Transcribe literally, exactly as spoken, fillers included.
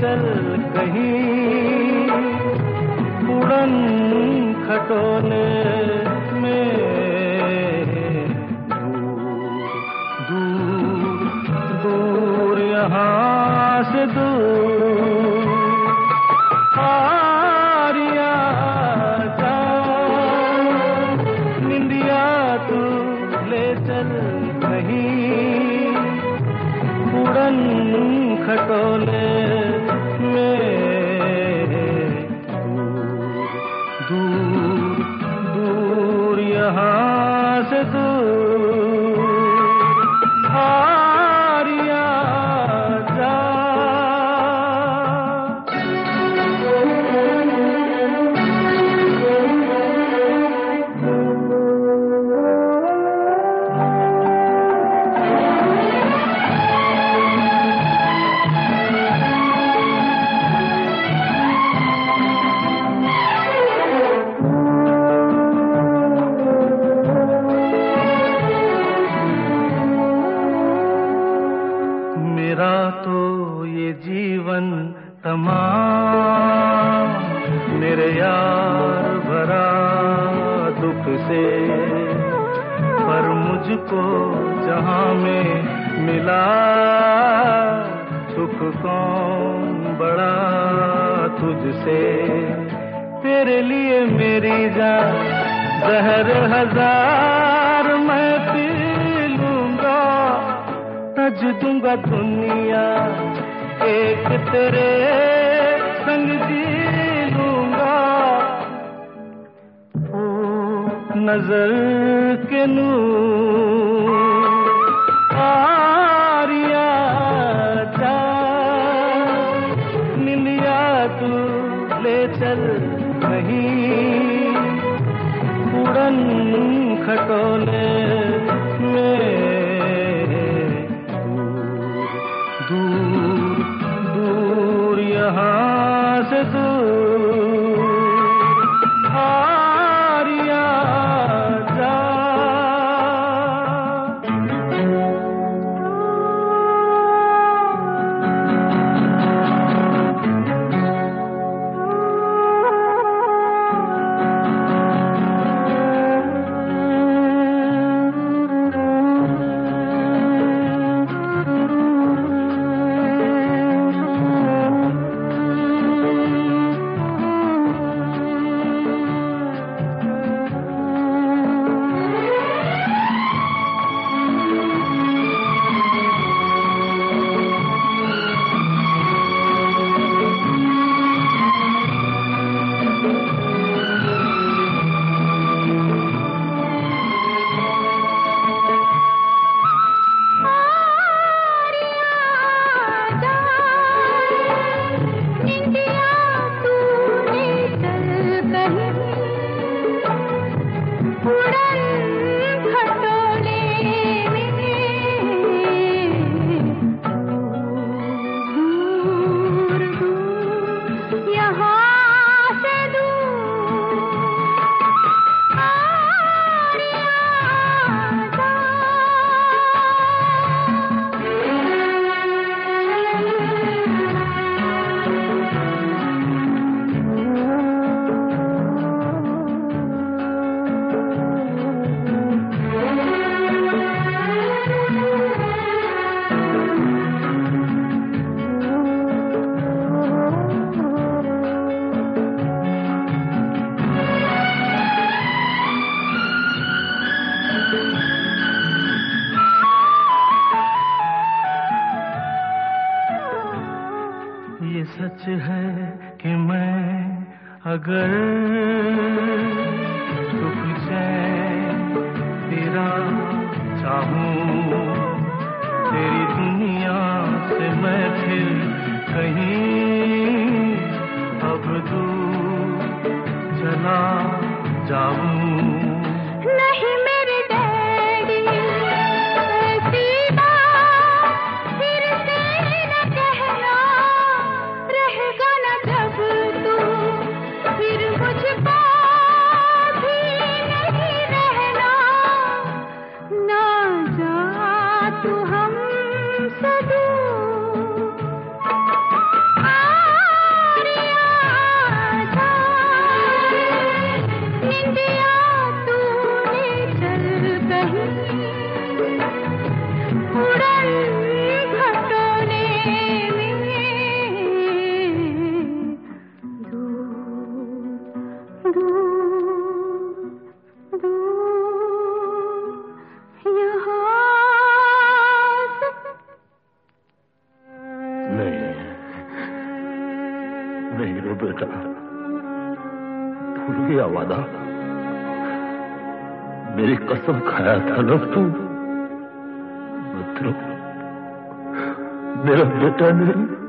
चल कहीं उड़न खटोले में, दूर दूर दूर यहाँ से दूर आरिया जा, निंदिया तू ले चल कहीं उड़न खटोले में, दूर दूर दूर यहाँ से दूर आरिया जा। मेरा तो ये जीवन तमाम मेरे यार भरा दुख से, पर मुझको जहां में मिला सुख कौन बड़ा तुझसे। तेरे लिए मेरी जान जहर हजार मैं पी लूंगा, तज दूंगा दुनिया एक तेरे संग जी लूंगा। ओ नजर के नूर आरिया जा, निंदिया तू ले चल कहीं उड़न खटोले में, दूर दूर यहाँ से दूर आरिया जा। ये सच है कि मैं अगर सुख चैन तेरा चाहूं, तेरी दुनिया से मैं फिर कहीं अब दूर चला जाऊं। नहीं मेरे डैडी ऐसी बात फिर से न कहना, रहेगा न जब तू फिर मुझको भी नहीं रहना, ना जा तू हमसे दूर। नहीं नहीं रो बेटा, भूल गया वादा। मेरी कसम खाया था ना तू। मत रो, मेरा बेटा नहीं।